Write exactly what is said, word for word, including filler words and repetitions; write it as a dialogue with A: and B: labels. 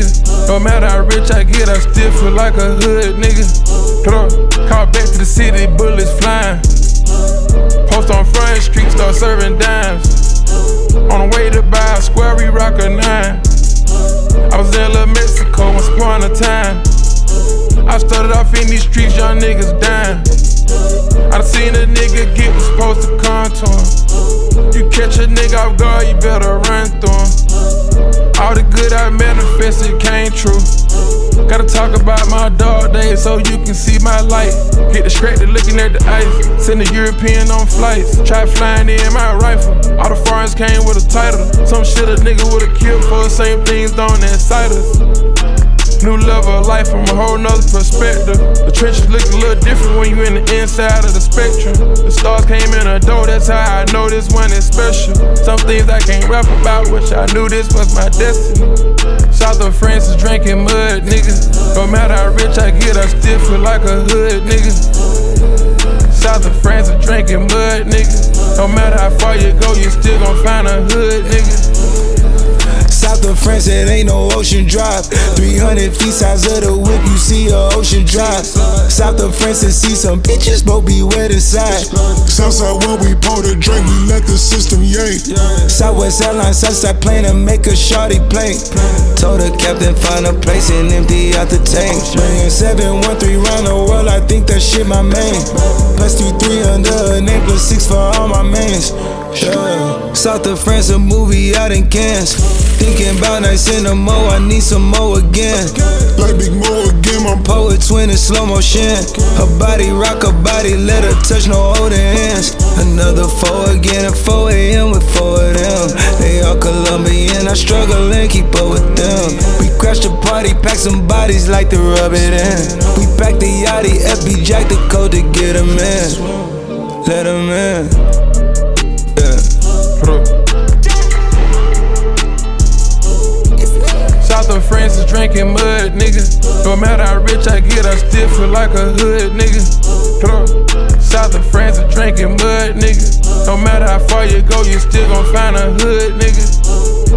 A: nigga. No matter how rich I get, I still feel like a hood nigga. Call back to the city, bullets flying. Post on Front Street, start serving dimes. On the way to buy a square, we rock a nine. I was in Little Mexico once upon a time. I started off in these streets, young niggas dying. I done seen a nigga get what's supposed to come to him. You catch a nigga off guard, you better run through him. All the good I manifested came true. Gotta talk about my dog days so you can see my light. Get distracted looking at the ice. Send a European on flights. Try flying in my rifle. All the foreigns came with a title. Some shit a nigga would've killed for. Same things don't excite us. New level of life from a whole nother perspective. The trenches look a little different when you in the inside of the spectrum. The stars came in a door, that's how I know this one is special. Some things I can't rap about, which I knew this was my destiny. South of Francis drinking mud, nigga. No matter how rich I get, I still feel like a hood, nigga. South of Francis drinking mud, nigga. No matter how far you go, you still gon' find a hood, nigga.
B: South of France, it ain't no ocean drive. three hundred feet size of the whip, you see a ocean drive. South of France, and see some bitches, but beware the side.
C: Southside when we pour the drink, we let the system yank.
B: Southwest Airlines, Southside plane to make a shorty plane. Told the captain find a place and empty out the tank. Bringing seven one three round the world, I think that shit my main. Plus two three under a name, plus six for all my mains. Yeah. South of France, a movie out in Cannes. Thinking about nights in the mo, I need some more again.
C: Like Big Mo again, my
B: poet twin in slow motion. Her body rock her body, let her touch no holding hands. Another four again at four A M with four of them. They all Colombian, I struggle and keep up with them. We crashed the party, pack some bodies like to rub it in. We packed the Yachty, F B Jack the code to get them in. Let them in. Yeah.
A: South of Francis drinking mud, nigga. No matter how rich I get, I still feel like a hood, nigga. South of Francis drinking mud, nigga. No matter how far you go, you still gon' find a hood, nigga.